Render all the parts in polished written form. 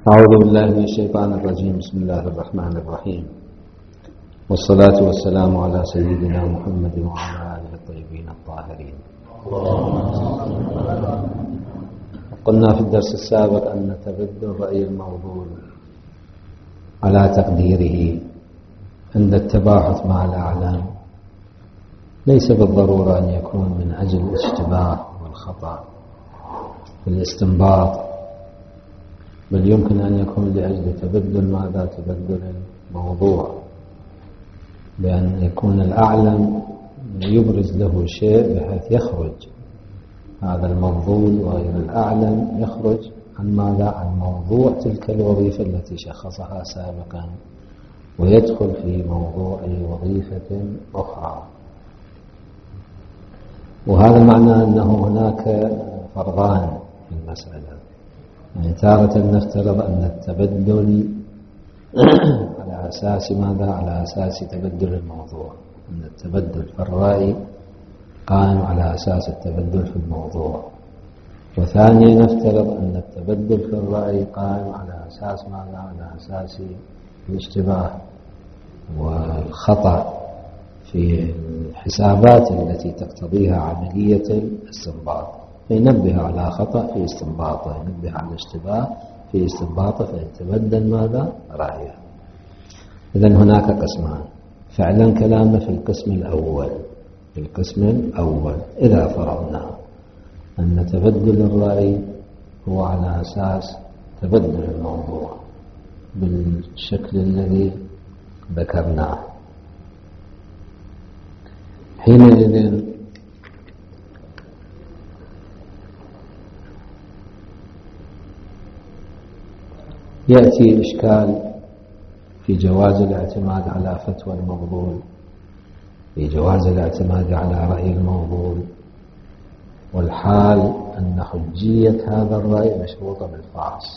أعوذ بالله من الشيطان الرجيم. بسم الله الرحمن الرحيم، والصلاة والسلام على سيدنا محمد وعلى آله الطيبين الطاهرين. قلنا في الدرس السابق أن تبدل رأي الموضوع على تقديره عند التباحث مع الأعلام ليس بالضرورة أن يكون من أجل الاشتباه والخطأ في الاستنباط، بل يمكن أن يكون لأجل تبدل ماذا؟ تبدل الموضوع، بأن يكون الأعلم يبرز له شيء بحيث يخرج هذا المفضول، وغير الأعلم يخرج عن ماذا؟ عن موضوع تلك الوظيفة التي شخصها سابقا، ويدخل في موضوع وظيفة أخرى. وهذا معنى أنه هناك فرضان في المسألة، يعني تارة نفترض أن التبدل على أساس ماذا؟ على أساس تبدل الموضوع، أن التبدل في الرأي قائم على أساس التبدل في الموضوع. وثانيا نفترض أن التبدل في الرأي قائم على أساس ماذا؟ على أساس الاشتباه والخطأ في الحسابات التي تقتضيها عملية الاستنباط، فينبه على خطأ في استنباطه، ينبه على اشتباه في استنباطه، فيتبدل ماذا؟ رأيه. إذن هناك قسمان. فعلا كلامنا في القسم الأول. في القسم الأول إذا فرضنا أن تبدل الرأي هو على أساس تبدل الموضوع بالشكل الذي ذكرناه، حينئذ يأتي إشكال في جواز الاعتماد على فتوى المفضول، في جواز الاعتماد على رأي المفضول، والحال أن حجية هذا الرأي مشروطة بالفحص.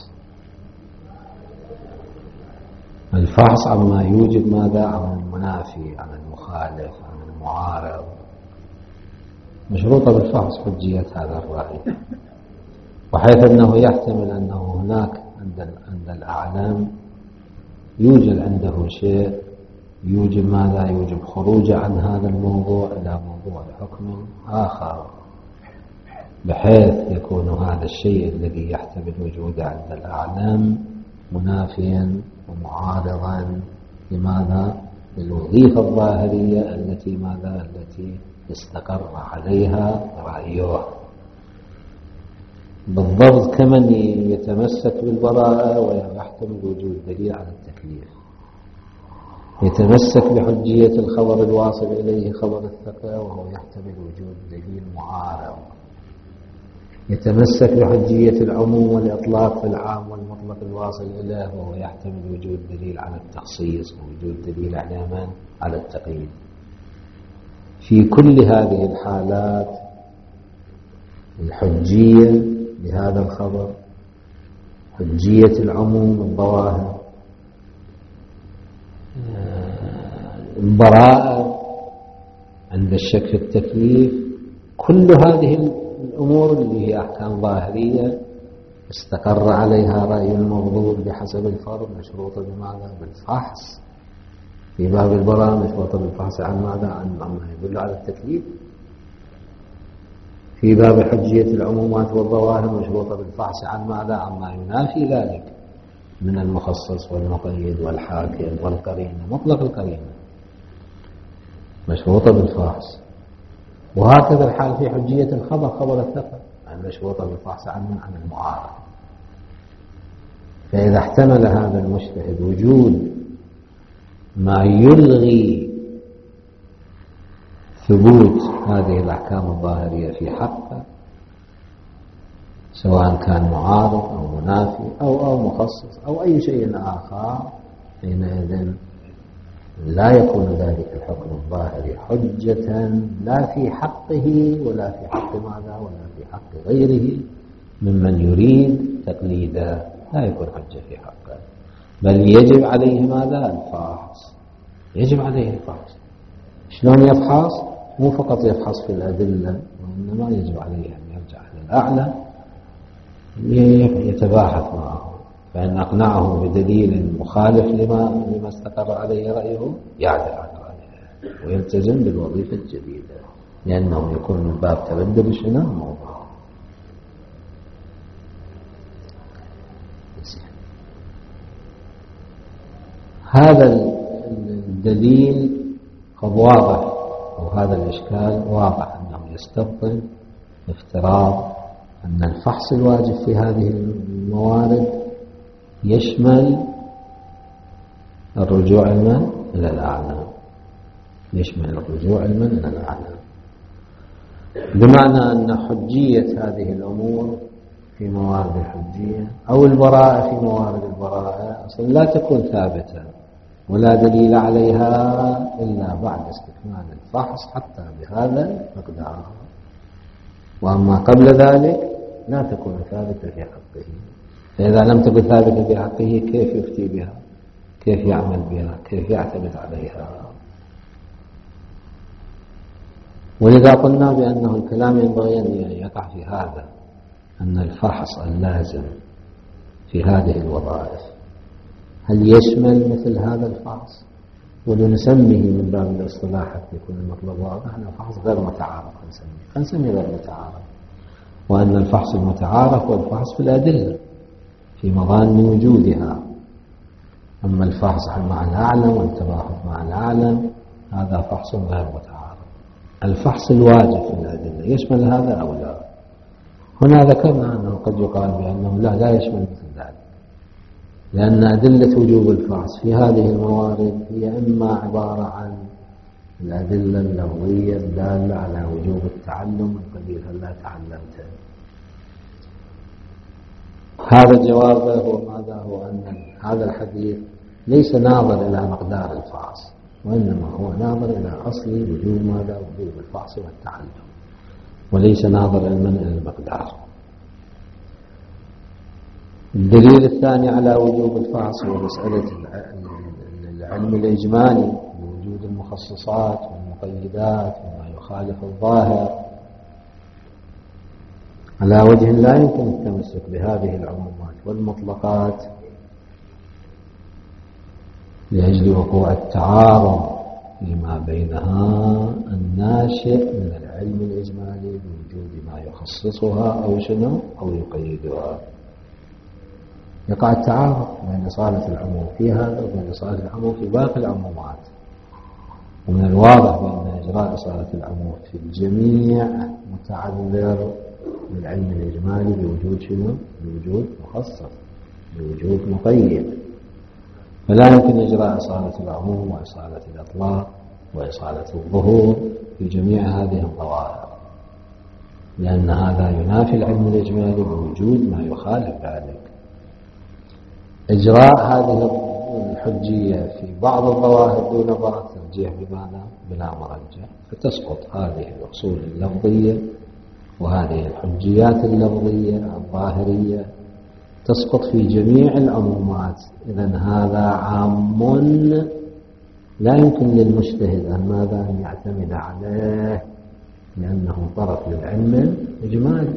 الفحص عما يوجب ماذا؟ عن المنافي، عن المخالف، عن المعارض، مشروطة بالفحص حجية هذا الرأي، وحيث أنه يحتمل أنه هناك عند الأعلام يوجد عنده شيء يوجب ماذا؟ يوجب خروج عن هذا الموضوع إلى موضوع حكم آخر، بحيث يكون هذا الشيء الذي يحتمل وجوده عند الأعلام منافيا ومعارضا لماذا؟ للوظيفة الظاهرية التي ماذا؟ التي استقر عليها رأيه. بالضبط كمن يتمسك بالبراءة ويحتمل وجود دليل على التكليف، يتمسك بحجية الخبر الواصل إليه خبر الثقة وهو يحتمل وجود دليل معارض، يتمسك بحجية العموم والإطلاق في العام والمطلق الواصل إليه وهو يحتمل وجود دليل على التخصيص ووجود دليل على من؟ على التقييد. في كل هذه الحالات الحجية لهذا الخبر، حجية العموم الظواهر، البراءة عند الشك في التكليف، كل هذه الأمور اللي هي أحكام ظاهرية استقر عليها رأي المفضول بحسب الفرض مشروطة بماذا؟ بالفحص. في باب البراءة مشروطة بالفحص عن ماذا؟ عن ما يدل على التكليف. في باب حجية العمومات والظواهر مشروطة بالفحص عن ماذا؟ عما ينافي ذلك من المخصص والمقيد والحاكم والقرينة، مطلق القرينة مشروطة بالفحص. وهكذا الحال في حجية الخبر، خبر الثقة مشروطة بالفحص عن المعارض. فإذا احتمل هذا المجتهد وجود ما يلغي ثبوت هذه الأحكام الظاهرية في حقه، سواء كان معارض أو منافي أو مخصص أو أي شيء آخر، حينئذ لا يكون ذلك الحكم الظاهري حجة لا في حقه ولا في حق ماذا؟ ولا في حق غيره ممن يريد تقليده، لا يكون حجة في حقه، بل يجب عليه ماذا؟ الفحص. يجب عليه الفحص. شلون يفحص؟ مو فقط يفحص في الأدلة، وإنما يجب عليه أن يرجع إلى الأعلى يتباحث معه فإن أقنعه بدليل مخالف لما استقر عليه رأيه يعدل عن رأيه ويلتزم بالوظيفة الجديدة، لأنه يكون من باب تبدل شنو الموضوع. هذا الدليل قد واضح، وهذا الإشكال واضح أنه يستبطن افتراض أن الفحص الواجب في هذه الموارد يشمل الرجوع علما إلى الأعلام، يشمل الرجوع علما إلى الأعلام، بمعنى أن حجية هذه الأمور في موارد الحجية أو البراءة في موارد البراءة أصلا لا تكون ثابتة ولا دليل عليها إلا بعد استكمال الفحص حتى بهذا المقدار، وأما قبل ذلك لا تكون ثابتة في حقه. فإذا لم تكن ثابتة في حقه كيف يفتي بها؟ كيف يعمل بها؟ كيف يعتمد عليها؟ ولذا قلنا بأنه الكلام ينبغي أن يقع في هذا، أن الفحص اللازم في هذه الوظائف هل يشمل مثل هذا الفحص؟ ولنسميه من باب الاصطلاح حتى يكون المطلب واضح أن الفحص غير متعارف، نسميه غير متعارف، وأن الفحص المتعارف هو الفحص في الأدلة في مظان وجودها. أما الفحص مع الأعلم والتباحث مع الأعلم هذا فحص غير متعارف. الفحص الواجب في الأدلة يشمل هذا أو لا؟ هنا ذكرنا أنه قد يقال بأنه لا يشمل مثل ذلك، لأن أدلة وجوب الفحص في هذه الموارد هي إما عبارة عن الأدلة اللفظية الدالة على وجوب التعلم من قبيل هل لا تعلمت. هذا جوابه هو ماذا؟ هو أن هذا الحديث ليس ناظر إلى مقدار الفحص، وإنما هو ناظر إلى أصل وجوب ماذا؟ وجوب الفحص والتعلم، وليس ناظر إلى المقدار. الدليل الثاني على وجوب الفحص هو مسألة العلم الإجمالي بوجود المخصصات والمقيدات وما يخالف الظاهر على وجه لا يمكن التمسك بهذه العمومات والمطلقات لأجل وقوع التعارض فيما بينها الناشئ من العلم الإجمالي بوجود ما يخصصها أو شنو أو يقيدها. يقع التعارض بين إصالة العموم في هذا وبين إصالة العموم في باقي العمومات، ومن الواضح بأن إجراء إصالة العموم في الجميع متعذر بالعلم الإجمالي بوجود شنو؟ بوجود مخصص، بوجود مقيد، فلا يمكن إجراء إصالة العموم وإصالة الإطلاق وإصالة الظهور في جميع هذه الظواهر، لأن هذا ينافي العلم الإجمالي بوجود ما يخالف ذلك. إجراء هذه الحجية في بعض الظواهر دون بعض ترجيح بمعنى بلا مرجح، فتسقط هذه الأصول اللفظية وهذه الحجيات اللفظية الظاهرية تسقط في جميع العمومات. إذن هذا عام لا يمكن للمجتهد أن ماذا أن يعتمد عليه، لأنه طرف للعلم الإجمالي،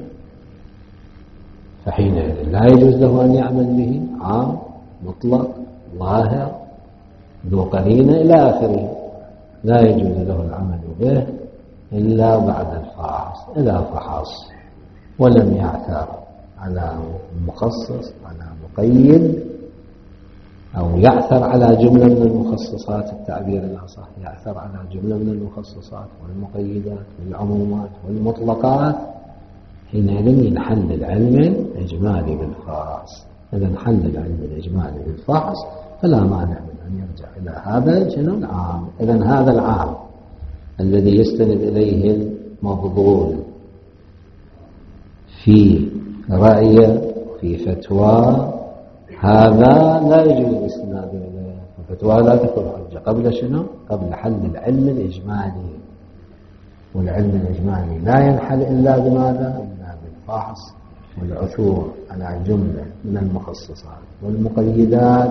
فحينئذ لا يجوز له أن يعمل به عام مطلق ظاهر ذو قرينة إلى آخره، لا يجوز له العمل به إلا بعد الفحص. إذا فحص ولم يعثر على مخصص على مقيد، أو يعثر على جملة من المخصصات، التعبير الأصح يعثر على جملة من المخصصات والمقيدات والعمومات والمطلقات، حينئذ ينحل العلم الإجمالي بالفحص. إذا انحل العلم الإجمالي بالفحص فلا مانع من أن يرجع إلى هذا شنو العام. إذا هذا العام الذي يستند إليه المفضول في رأي في فتوى، هذا لا يجوز الاستناد إليه، الفتوى لا تكون حجة قبل شنو؟ قبل حل العلم الإجمالي، والعلم الإجمالي لا ينحل إلا بماذا؟ إلا بالفحص والعثور على جملة من المخصصات والمقيدات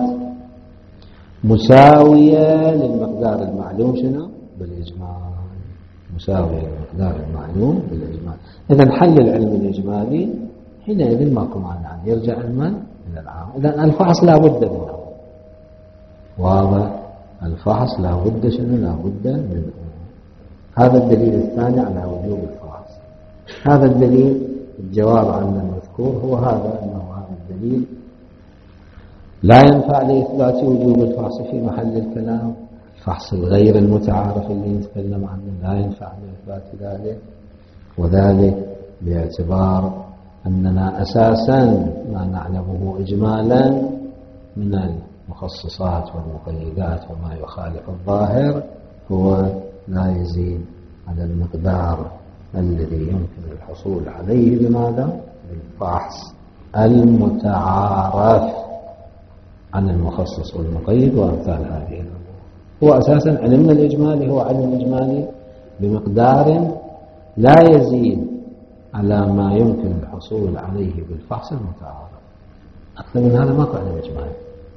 مساوية للمقدار المعلوم شنو؟ بالإجمال، مساوية للمقدار المعلوم بالإجمال. إذا حل العلم الإجمالي حينئذ ماكو مانع أن يرجع المن إلى العام. إذن الفحص لا بد منه، واضح؟ الفحص لا بد شنو؟ لا بد منه. هذا الدليل الثاني على وجوب الفحص. هذا الدليل الجواب عن المذكور هو هذا، أنه هذا الدليل لا ينفع لإثبات وجوب الفحص في محل الكلام. الفحص الغير المتعارف اللي نتكلم عنه لا ينفع لإثبات ذلك، وذلك باعتبار أننا أساسا ما نعلمه إجمالا من المخصصات والمقيدات وما يخالف الظاهر هو لا يزيد على المقدار الذي يمكن الحصول عليه بماذا؟ بالفحص المتعارف عن المخصص والمقيد وأمثال هذه الأمور. هو أساسا علمنا الإجمالي هو علم إجمالي بمقدار لا يزيد على ما يمكن الحصول عليه بالفحص المتعارف. أكثر من هذا ماكو علم إجمالي،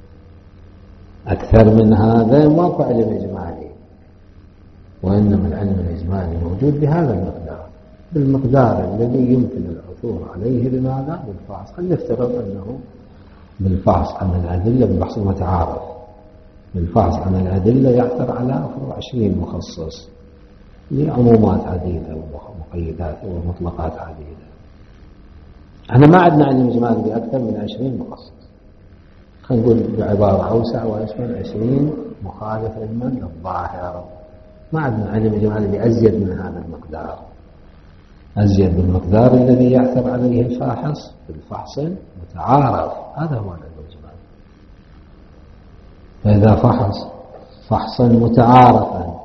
أكثر من هذا ماكو علم إجمالي، وإنما العلم الإجمالي موجود بهذا المقدار، بالمقدار الذي يمكن العثور عليه بماذا؟ بالفحص. خلينا نفترض أنه بالفحص عن الأدلة، بالبحث المتعارف بالفحص عن الأدلة يعثر على 20 مخصص لعمومات عديدة ومقيدات ومطلقات عديدة. احنا ما عندنا علم إجمالي بأكثر من 20 مخصص، خلينا نقول بعبارة أوسع وأشمل 20 مخالف علما للظاهر. ما عندنا علم إجمالي بأزيد من هذا المقدار، أزيد بالمقدار الذي يعثر عليه الفاحص بالفحص المتعارف. هذا هو العلم الإجمالي. فإذا فحص فحصا متعارفا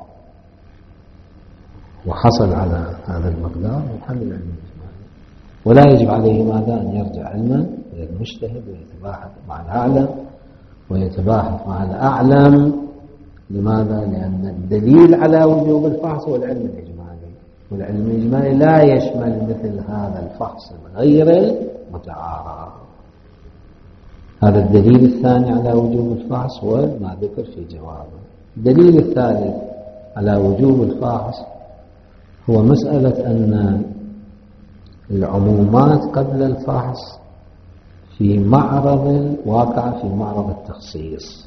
وحصل على هذا المقدار يحل العلم الإجمالي، ولا يجب عليه ماذا؟ أن يرجع علما إلى المجتهد ويتباحث مع الأعلم ويتباحث مع الأعلم. لماذا؟ لأن الدليل على وجوب الفحص هو العلم الإجمالي، والعلم الإجمالي لا يشمل مثل هذا الفحص غير المتعارف. هذا الدليل الثاني على وجوب الفحص هو ما ذكر في جوابه. الدليل الثالث على وجوب الفحص هو مسألة أن العمومات قبل الفحص في معرض واقع في معرض التخصيص،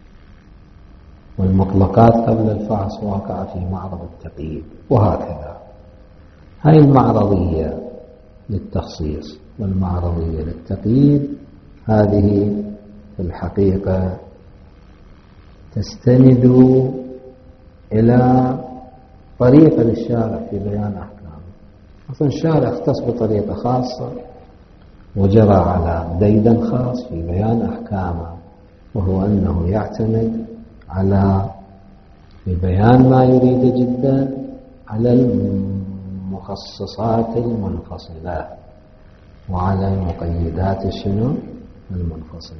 والمطلقات قبل الفحص واقع في معرض التقييد، وهكذا. هاي المعرضية للتخصيص والمعرضية للتقييد هذه في الحقيقة تستند إلى طريقة للشارع في بيان أحكامه. أصلا الشارع اختص بطريقة خاصة وجرى على ديدا خاص في بيان أحكامه، وهو أنه يعتمد على ببيان ما يريد جدا على المخصصات المنفصلة وعلى المقيدات شنو؟ المنفصلة.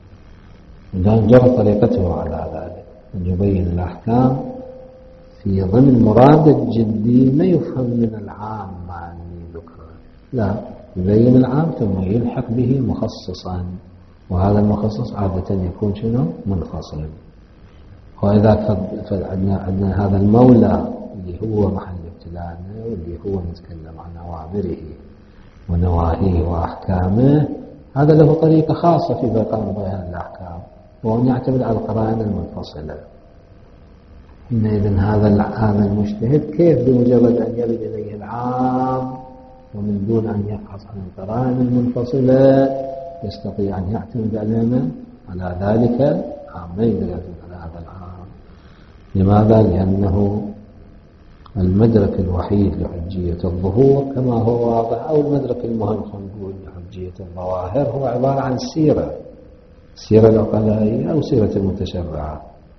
جرى طريقته على ذلك أن يبين الأحكام في ضمن مراد الجدي ما يفهم من العام مع اللي ذكره، لا، يبين العام ثم يلحق به مخصصا، وهذا المخصص عادة يكون شنو؟ منفصل. وإذا عندنا هذا المولى اللي هو محل ابتلاءنا واللي هو نتكلم عن أوامره ونواهيه وأحكامه، هذا له طريقة خاصة في بيان الأحكام، وهو أن يعتمد على القرائن المنفصلة. إذن هذا المجتهد كيف بمجرد أن يرد إليه العام ومن دون أن يبحث عن القرائن المنفصلة يستطيع أن يعتمد على ذلك العام، ما يقدر يعتمد على هذا العام. لماذا؟ لأنه المدرك الوحيد لحجية الظهور كما هو واضح، أو المدرك المهم خلينا نقول لحجية الظواهر هو عبارة عن السيرة العقلائية أو سيرة المتشرعة،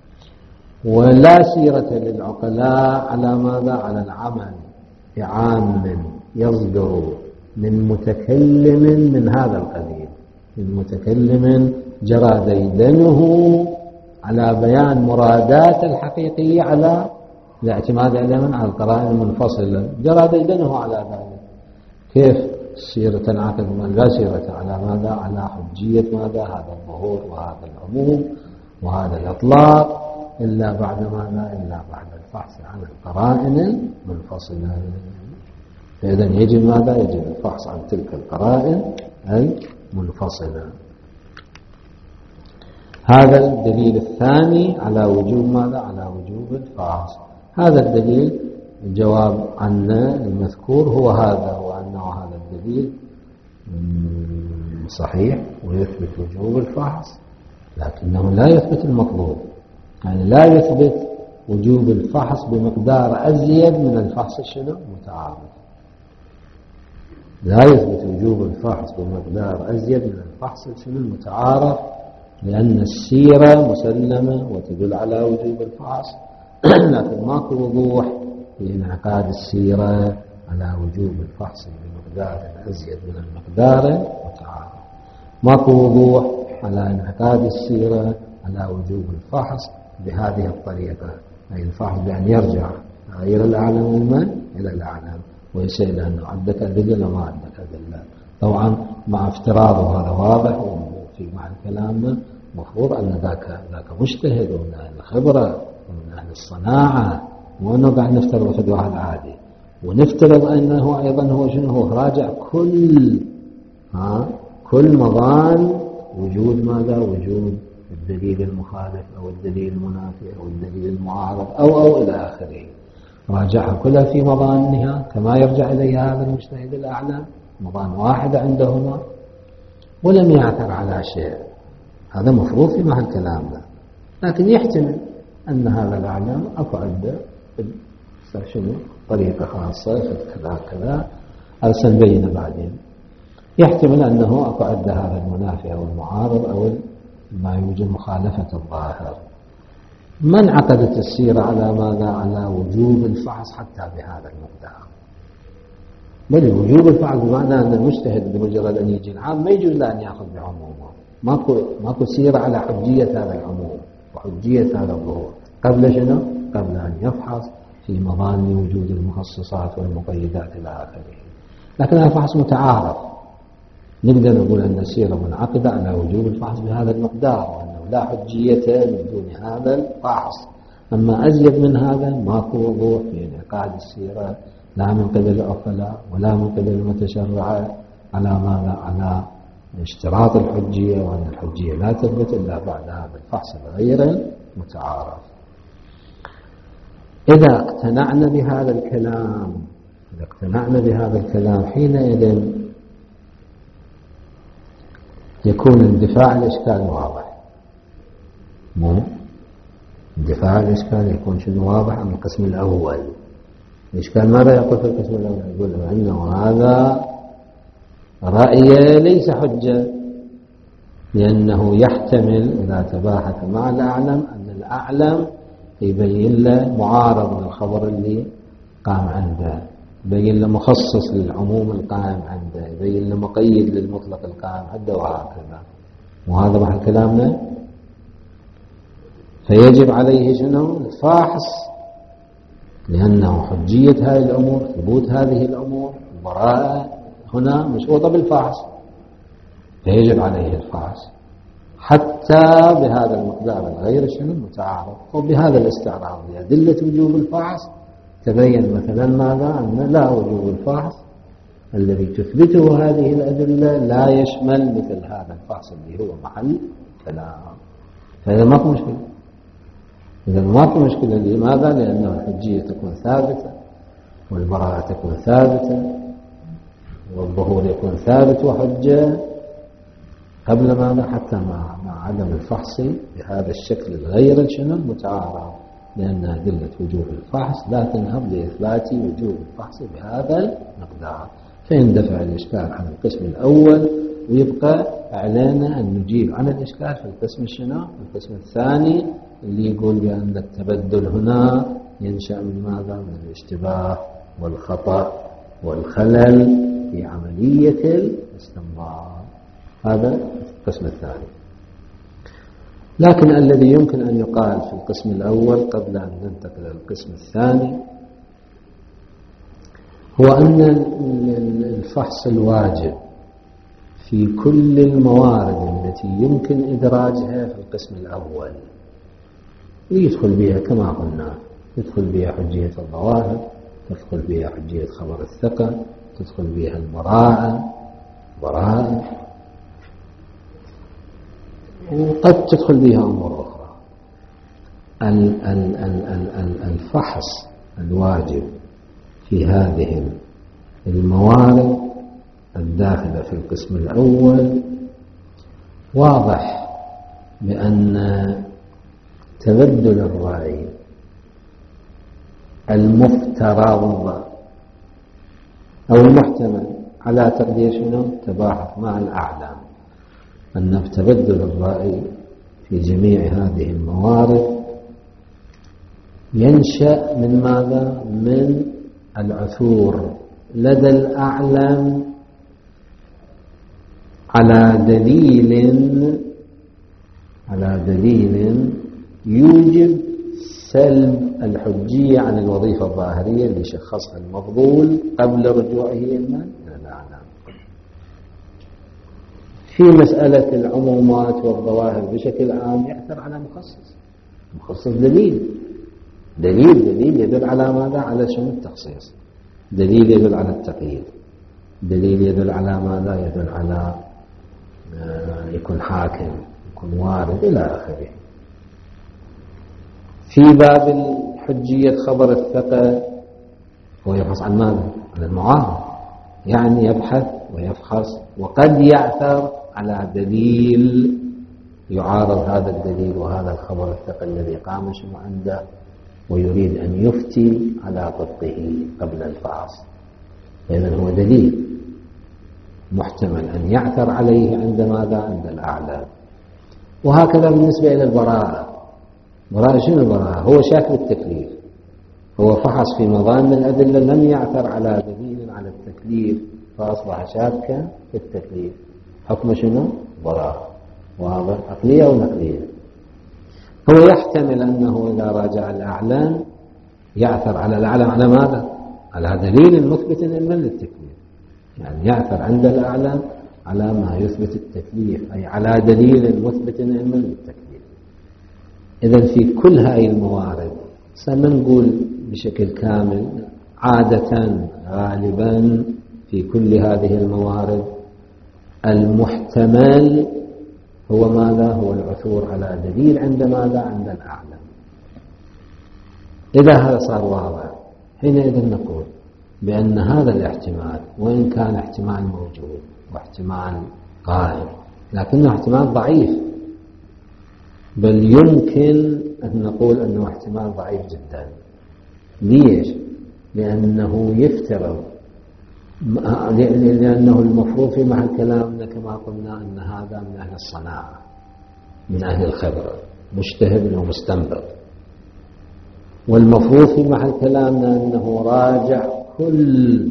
ولا سيرة للعقلاء على ماذا؟ على العمل بعام يصدر من متكلم من هذا القبيل، من متكلم جرى ديدنه على بيان مرادات الحقيقية على الاعتماد على القرائن المنفصلة، جرى ديدنه على ذلك. كيف سيرة العقل؟ لا سيرة على ماذا؟ على حجية ماذا؟ هذا الظهور وهذا العموم وهذا الإطلاق إلا بعد ماذا؟ إلا بعد الفحص عن القرائن المنفصلة. فإذن يجب ماذا؟ يجب الفحص عن تلك القرائن المنفصلة. هذا الدليل الثاني على وجوب ماذا؟ على وجوب الفحص. هذا الدليل الجواب عن المذكور هو هذا، وأنه هذا الدليل صحيح ويثبت وجوب الفحص، لكنه لا يثبت المطلوب، يعني لا يثبت وجوب الفحص بمقدار أزيد من الفحص شنو؟ متعارف. لا يثبت وجوب الفحص بمقدار أزيد من الفحص شنو؟ المتعارف، لأن السيرة مسلمة وتدل على وجوب الفحص، لكن ماكو وضوح في انعقاد السيرة على وجوب الفحص بمقدار أزيد من المقدار المتعارف. ماكو وضوح على انعقاد السيرة على وجوب الفحص بهذه الطريقة، أي الفحص بأن يرجع غير الأعلم من إلى الأعلم ويسأل أنه عندك أدلة وما عندك أدلة. طبعا مع افتراضه هذا واضح وفي معنى كلامنا مفروض أن ذاك مجتهد ومن أهل الخبرة ومن أهل الصناعة، وأنه قاعد نفترض واحد عادي، ونفترض أنه أيضا هو شنو؟ هو راجع كل مضان وجود ماذا؟ وجود الدليل المخالف أو الدليل المنافي أو الدليل المعارض أو إلى آخره، راجعها كلها في مضانها كما يرجع إليها هذا المجتهد الأعلى، مضان واحد عندهما، ولم يعثر على شيء. هذا مفروض في محل كلامنا، لكن يحتمل أن هذا الأعلام أكو عنده شنو؟ طريقة خاصة كذا كذا سنبين بعدين. يحتمل أنه أكو عنده هذا المنافي أو المعارض أو ما يوجد مخالفة الظاهر. ما انعقدت السيرة على ماذا؟ على وجوب الفحص حتى بهذا المقدار، بل وجوب الفحص بمعنى أن المجتهد بمجرد أن يجي العام ما يجوز له أن يأخذ بعمومه. ماكو سيرة على حجية هذا العموم وحجية هذا الظهور قبل شنو؟ قبل أن يفحص في مظان وجود المخصصات والمقيدات إلى آخره. لكن هذا فحص متعارف، نقدر نقول أن السيرة منعقدة على وجوب الفحص بهذا المقدار، وأنه لا حجية من دون هذا الفحص. أما أزيد من هذا ماكو وضوح في انعقاد السيرة لا من قبل العقلاء ولا من قبل المتشرع على ماذا؟ على اشتراط الحجية، وأن الحجية لا تثبت إلا بعد هذا الفحص الغير متعارف. إذا اقتنعنا بهذا الكلام حينئذ يكون اندفاع الإشكال واضح. اندفاع الإشكال يكون شنو واضح؟ عن القسم الأول. الإشكال ماذا يقول في القسم الأول؟ يقول أنه هذا رأي ليس حجة، لأنه يحتمل إذا تباحث مع الأعلم أن الأعلم يبين له معارض للخبر اللي قام عنده، يبين له مخصص للعموم القائم عنده، يبين له مقيد للمطلق القائم عنده، وهكذا. وهذا محل كلامنا. فيجب عليه شنو؟ الفاحص، لأنه حجية هذه الأمور، ثبوت هذه الأمور، البراءة هنا مشروطة بالفحص، فيجب عليه الفحص حتى بهذا المقدار الغير شنو؟ متعارض. وبهذا الاستعراض لأدلة وجوب الفحص تبين مثلا ماذا؟ أن لا وجوب الفحص الذي تثبته هذه الأدلة لا يشمل مثل هذا الفحص اللي هو محل كلام. فإذا ماكو مشكلة، لماذا؟ لأن الحجية تكون ثابتة، والبراءة تكون ثابتة، والظهور يكون ثابت وحجة قبل ماذا؟ حتى مع عدم الفحص بهذا الشكل الغير شنو؟ المتعارض، لأن أدلة وجوب الفحص لا تنهض لإثبات وجوب الفحص بهذا المقدار. فيندفع الإشكال عن القسم الأول، ويبقى علينا أن نجيب عن الإشكال في القسم شنو؟ القسم الثاني اللي يقول بأن التبدل هنا ينشأ من ماذا؟ من الاشتباه والخطأ والخلل في عملية الاستنباط. هذا القسم الثاني. لكن الذي يمكن أن يقال في القسم الأول قبل أن ننتقل إلى القسم الثاني هو أن الفحص الواجب في كل الموارد التي يمكن إدراجها في القسم الأول يدخل بها كما قلنا، يدخل بها حجية الظواهر، تدخل بها حجية خبر الثقة، تدخل بها البراءة، وقد تدخل بها أمور أخرى. الفحص الواجب في هذه الموارد الداخلة في القسم الأول واضح بأن تبدل الرأي المفترض أو المحتمل على تقدير شنو؟ تباحث مع الأعلام، أن تبدل الرأي في جميع هذه الموارد ينشأ من ماذا؟ من العثور لدى الأعلم على دليل يوجب سلب الحجية عن الوظيفة الظاهرية اللي شخصها المفضول قبل رجوعه إلى الأعلام. في مسألة العمومات والظواهر بشكل عام يأثر على مخصص دليل يدل على ماذا؟ على شنو؟ التخصيص. دليل يدل على التقييد. دليل يدل على ماذا؟ يدل على يكون حاكم، يكون وارد إلى آخره. في باب الحجية خبر الثقة هو يبحث عن ماذا؟ عن المعارض، يعني يبحث ويفحص وقد يعثر على دليل يعارض هذا الدليل وهذا الخبر الثقة الذي قام شنو عنده، ويريد أن يفتي على طبقه قبل الفحص. إذن هو دليل محتمل أن يعثر عليه عند ماذا؟ عند الأعلام. وهكذا بالنسبة إلى البراءة. براءة شنو البراءة؟ هو شاك بالتكليف، هو فحص في مظان الأدلة لم يعثر على دليل على التكليف فأصبح شاكا في التكليف. حكم شنو؟ براءة. واضح؟ عقلية أو نقلية؟ هو يحتمل أنه إذا راجع الأعلام يعثر على الأعلام على ماذا؟ على دليل مثبت علما للتكليف، يعني يعثر عند الأعلام على ما يثبت التكليف، أي على دليل مثبت علما للتكليف. إذن في كل هذه الموارد سنقول بشكل كامل عادة غالبا في كل هذه الموارد المحتمل هو ماذا؟ هو العثور على دليل عند ماذا؟ عند الأعلم. إذا هذا صار واضح حينئذ نقول بأن هذا الاحتمال وإن كان احتمال موجود واحتمال قائم لكنه احتمال ضعيف، بل يمكن أن نقول أنه احتمال ضعيف جدا. ليش؟ لأنه يفترض، لأنه المفروض في محل كلامنا كما قلنا أن هذا من أهل الصناعة، من أهل الخبرة، مجتهد ومستنبط، والمفروض في محل كلامنا أنه راجع كل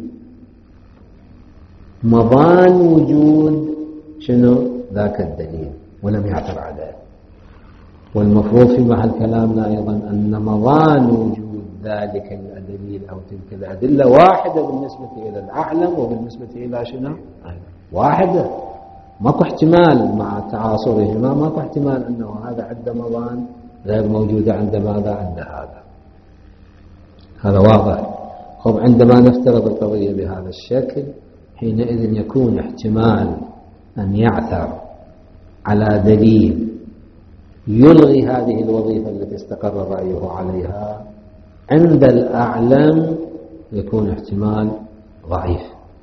مضان وجود شنو ذاك الدليل ولم يعثر عليه. والمفروض في محل كلامنا أيضا أن مضان وجود ذلك الدليل أو تلك الأدلة واحدة بالنسبة إلى الأعلم وبالنسبة إلى شنو؟ واحدة، ماكو احتمال مع تعاصرهما، ماكو احتمال أنه هذا عنده مضان غير موجودة عند ماذا؟ عند هذا. هذا واضح. خب عندما نفترض القضية بهذا الشكل حينئذ يكون احتمال أن يعثر على دليل يلغي هذه الوظيفة التي استقر رأيه عليها عند الأعلم يكون احتمال ضعيف.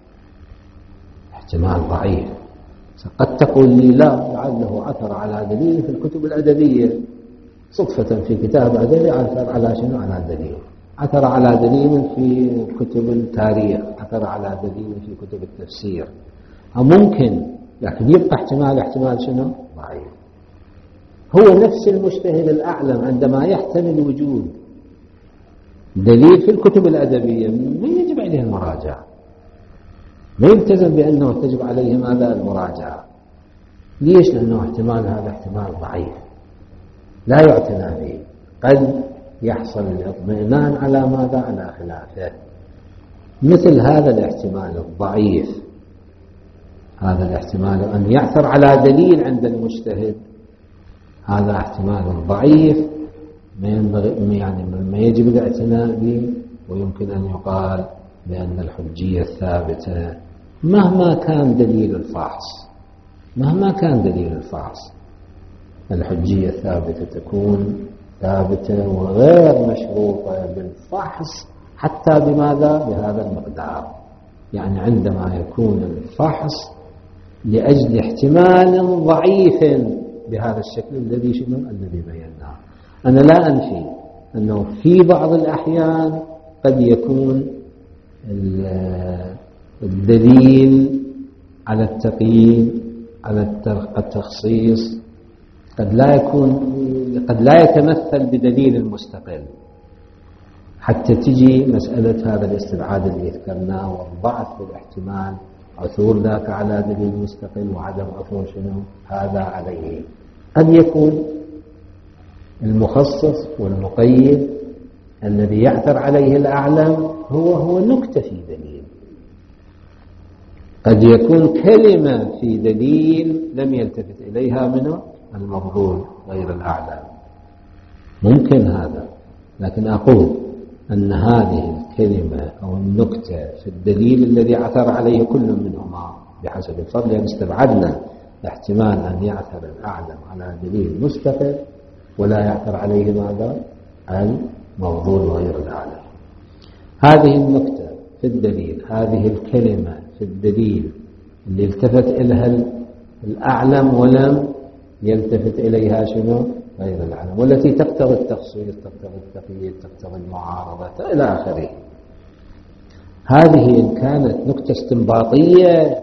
احتمال ضعيف. قد تقول لي لا، لعله عثر على دليل في الكتب الأدبية، صدفة في كتاب أدبي عثر على شنو؟ على دليل. عثر على دليل في كتب التاريخ، عثر على دليل في كتب التفسير. ممكن، لكن يبقى احتمال شنو؟ ضعيف. هو نفس المجتهد الأعلم عندما يحتمل وجود دليل في الكتب الأدبية ما يجب عليه المراجعة، ما يلتزم بأنه تجب عليه ماذا؟ المراجعة. ليش؟ لأنه احتمال هذا احتمال ضعيف لا يعتنى به، قد يحصل الاطمئنان على ماذا؟ على خلافه. مثل هذا الاحتمال الضعيف، هذا الاحتمال أن يعثر على دليل عند المجتهد، هذا احتمال ضعيف ما ينبغي، يعني ما يجب الاعتناء به. ويمكن أن يقال بأن الحجية الثابتة مهما كان دليل الفحص، الحجية الثابتة تكون ثابتة وغير مشروطة بالفحص حتى بماذا؟ بهذا المقدار. يعني عندما يكون الفحص لأجل احتمال ضعيف بهذا الشكل الذي شنو؟ الذي بيناه. أنا لا أنفي أنه في بعض الأحيان قد يكون الدليل على التقييد على التخصيص قد لا يتمثل بدليل مستقل، حتى تجي مسألة هذا الاستبعاد اللي ذكرناه والضعف في الاحتمال، عثور ذاك على دليل مستقل وعدم عثور شنو هذا عليه. قد يكون المخصص والمقيد الذي يعثر عليه الأعلم هو نكتة في دليل، قد يكون كلمة في دليل لم يلتفت إليها منه المفضول غير الأعلم، ممكن هذا. لكن أقول أن هذه الكلمة أو النكتة في الدليل الذي عثر عليه كل منهما بحسب الفضل، لأن استبعدنا احتمال أن يعثر الأعلم على دليل مستقل ولا يعثر عليه ماذا؟ المفضول غير الأعلم. هذه النكتة في الدليل، هذه الكلمة في الدليل اللي التفت إليها الأعلم ولم يلتفت إليها شنو؟ غير الأعلم، والتي تقتضي التخصيص، تقتضي التقييد، تقتضي المعارضة إلى آخره. هذه إن كانت نكتة استنباطية،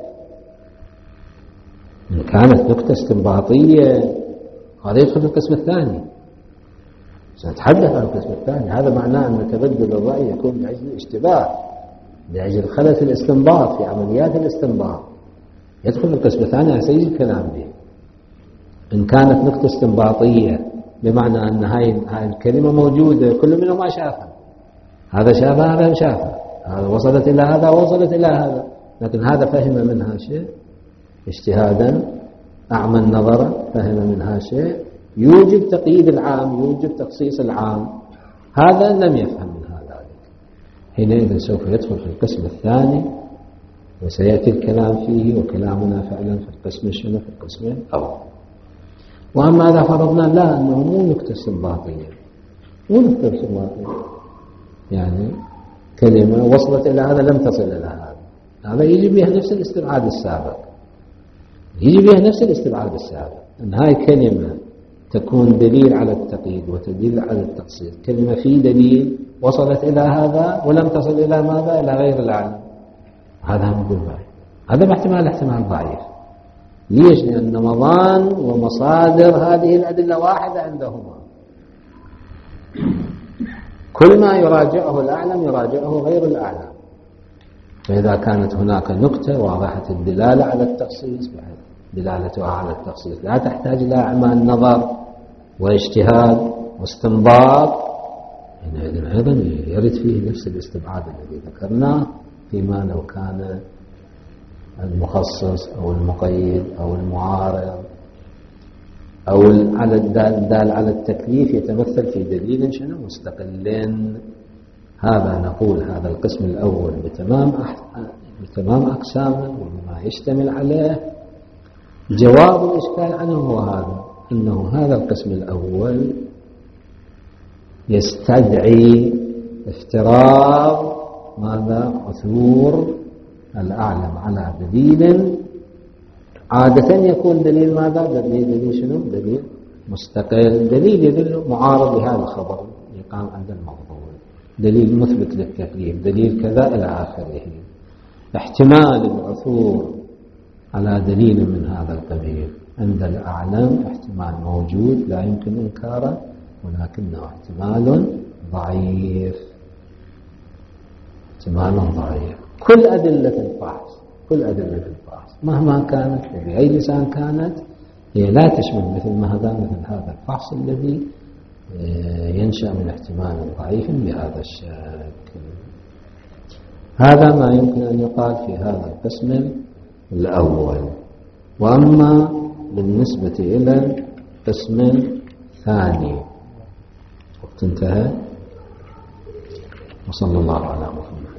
هذا يدخل في القسم الثاني. سنتحدث عن القسم الثاني. هذا معناه أن تبدل الرأي يكون لأجل الاشتباه، لأجل خلل في الاستنباط، في عمليات الاستنباط. يدخل في القسم الثاني سيجي الكلام به. إن كانت نكتة استنباطية بمعنى أن هاي الكلمة موجودة كل منهم ما شافها، هذا شافها هذا شافها، هذا وصلت إلى هذا وصلت إلى هذا، لكن هذا فهم منها شيء اجتهادا، أعمى النظر فهم منها شيء يوجب تقييد العام، يوجب تخصيص العام، هذا لم يفهم منها ذلك. حينئذ سوف يدخل في القسم الثاني وسيأتي الكلام فيه، وكلامنا فعلا في القسم شنو؟ في القسم الأول. وأما إذا فرضنا لا أنه مو نكتة استنباطية، يعني كلمة وصلت إلى هذا لم تصل إلى هذا، هذا يجي بها نفس الاستبعاد السابق، أن هاي كلمة تكون دليل على التقييد وتدل على التقصير، كلمة في دليل وصلت إلى هذا ولم تصل إلى ماذا؟ إلى غير العالم، هذا نقول ضعيف، هذا احتمال ضعيف. ليش؟ لأن مضان ومصادر هذه الأدلة واحدة عندهما، كل ما يراجعه الأعلم يراجعه غير الأعلم. فإذا كانت هناك نكتة واضحة الدلالة على التخصيص، بحيث دلالتها على التخصيص لا تحتاج إلى أعمال نظر واجتهاد واستنباط، حينئذ أيضا يرد فيه نفس الاستبعاد الذي ذكرناه، فيما لو كان المخصص أو المقيد أو المعارض أو على الدال على التكليف يتمثل في دليل شنو؟ مستقل. هذا نقول هذا القسم الأول بتمام أقسامه وما يشتمل عليه. جواب الإشكال عنه هو هذا، أنه هذا القسم الأول يستدعي افتراض ماذا؟ عثور الأعلم على دليل، عادة يكون دليل ماذا؟ دليل شنو؟ دليل مستقل، دليل يدل معارض لهذا الخبر يقام عند المفضول، دليل مثبت للتكليف، دليل كذا إلى آخره. احتمال العثور على دليل من هذا القبيل عند الأعلم احتمال موجود لا يمكن إنكاره، ولكنه احتمال ضعيف. كل أدلة الفحص مهما كانت وبأي لسان كانت هي لا تشمل مثل هذا الفحص الذي ينشأ من احتمال ضعيف بهذا الشكل. هذا ما يمكن أن يقال في هذا القسم الأول. وأما بالنسبة إلى القسم الثاني وقت انتهى، وصلى الله على محمد.